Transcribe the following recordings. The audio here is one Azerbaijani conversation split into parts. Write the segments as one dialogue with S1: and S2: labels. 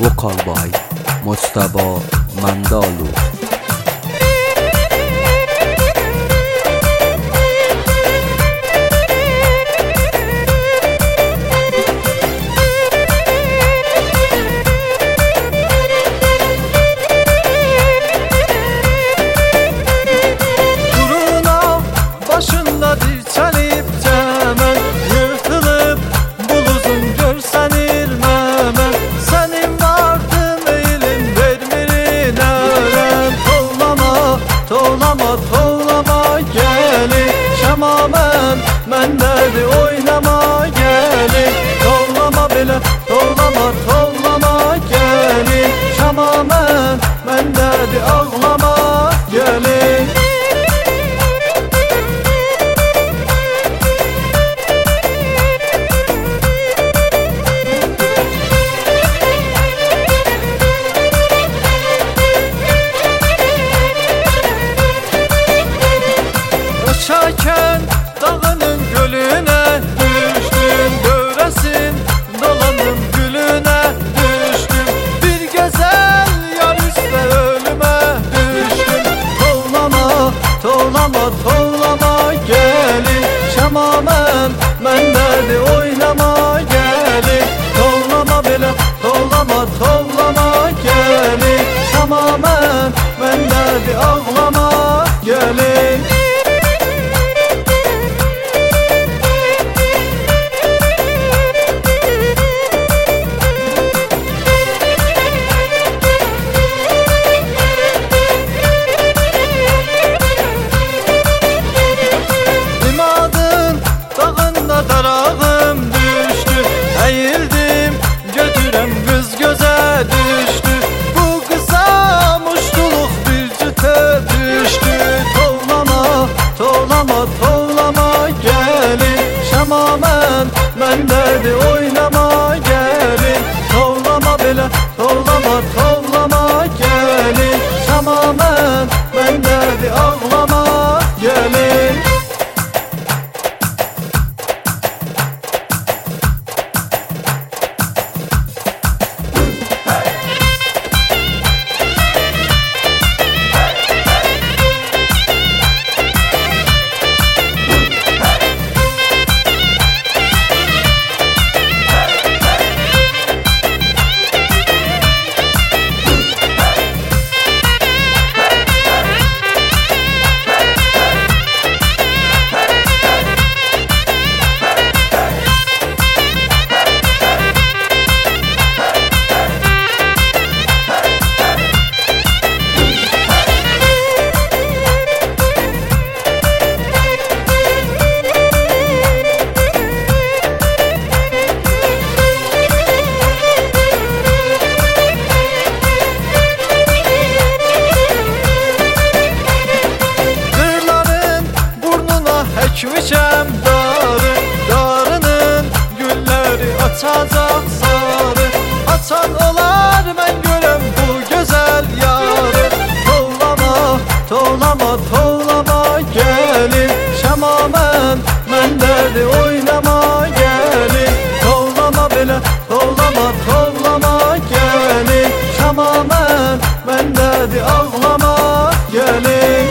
S1: Vocal by Mujtaba Mandalu.
S2: Başında dirçəlib cəmən, yırtılıb buluzun görsən ilməmən. Sənin vardın eylin vermirin ələn. Tovlama gəlin şəmamən, məndədir oynama gəlin. Tovlama belə, tovlama gəlin şəmamən, məndədir ağlama gəlin. Çəkən dağının gölünə düşdüm, dövrəsin dolandım gülünə düşdüm. Bir gözəl yar üstə ölümə düşdüm. Tovlama gəlin şəmamən, məndədir oynama gəlin. Tovlama belə, tovlama gəlin şəmamən, məndədir ağlama gəlin. Darağım düşdü, əyildim, götürəm qız gözə düşdü. Bu qıza muştuluq bir cütə düşdü. Tovlama gəlin şəmamən, məndədir oynama gəlin. Tovlama belə, tovlama gəlin şəmamən, məndədir ağlama gəlin. Çəkmişəm darının gülləri açacaq sarı. Açan olar mən görəm bu gözəl yarı. Tovlama gəlin şəmamən, məndədir oynama gəlin. Tovlama belə, tovlama gəlin şəmamən, məndədir ağlama gəlin.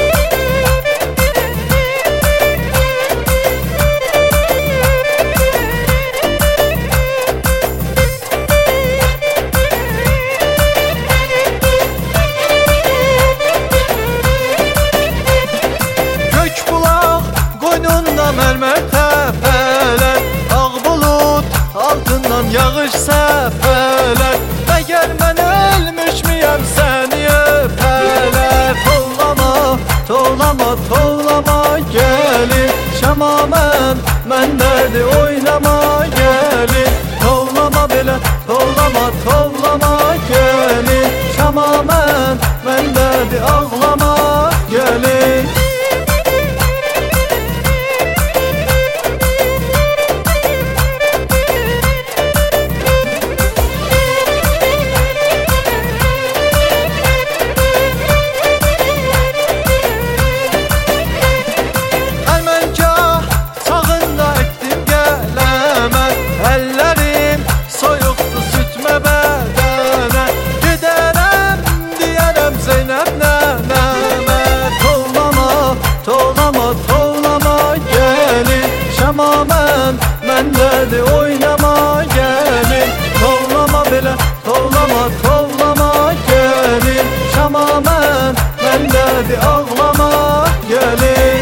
S2: Mərmər təpələr, ağ bulut altından yağış səpələr. Məgər mən ölmüş müyəm səni öpələr. Tovlama gəlin şəmamən, məndədir oynama gəlin. Tovlama belə, tovlama gəlin şəmamən, məndədir ağlama gəlin. Əllərim soyuqdur sütmə bədən. Şamamən məndədir oynama gəlin. Tovlama belə, tovlama, tovlama gəlin. Şamamən məndədir ağlama gəlin.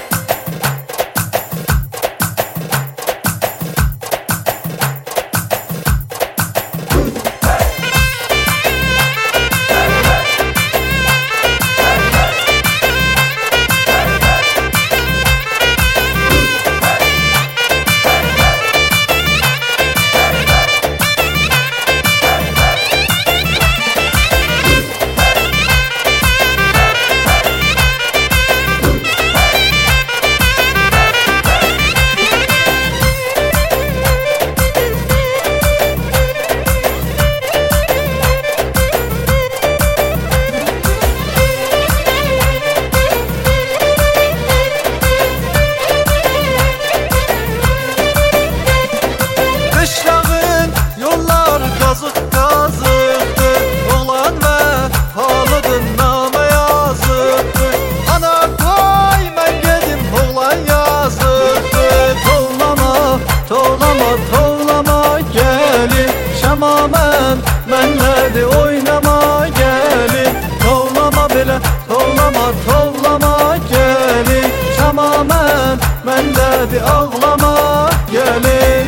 S2: Qışlağın yollar qazıq qazıqdır. Oğlan vəfalıdır, namə yazıqdır. Ana qoy mən gedim, oğlan yazıqdır. Tovlama, tovlama, tovlama gəlin. Şamamən mənlədir oynama gəlin. Tovlama belə, tovlama, tovlama gəlin. Şamamən məndədir ağlama gəlin.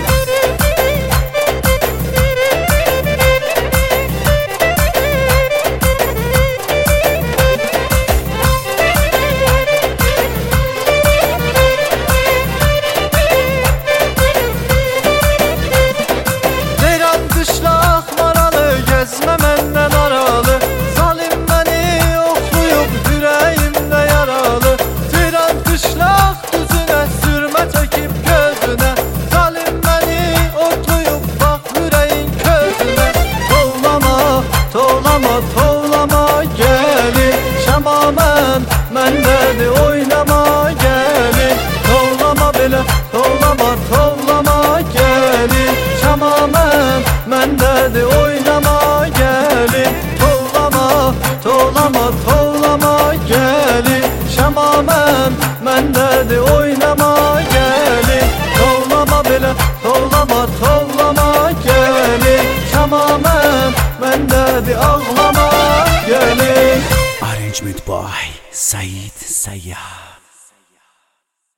S2: Qışlaq maralı, gəzmə məndən aralı. Zalim məni oxuyub, ürəyimdə yaralı. Tiran qışlaq düzünə, sürmə çəkib gözünə. Zalim məni oxuyub, bax ürəyin közünə. Tovlama, tovlama, tovlama gəlin. Şamamən məndədir oynama gəlin. Tovlama belə, tovlama, tovlama gəlin. Şamamən məndədir oynama gəlin. Tovlama, tovlama, tovlama gəlin. Şamamən məndədir oynama gəlin. Tovlama belə, tovlama, tovlama gəlin. Şamamən məndədir ağlama gəlin.
S1: Arrangement by Said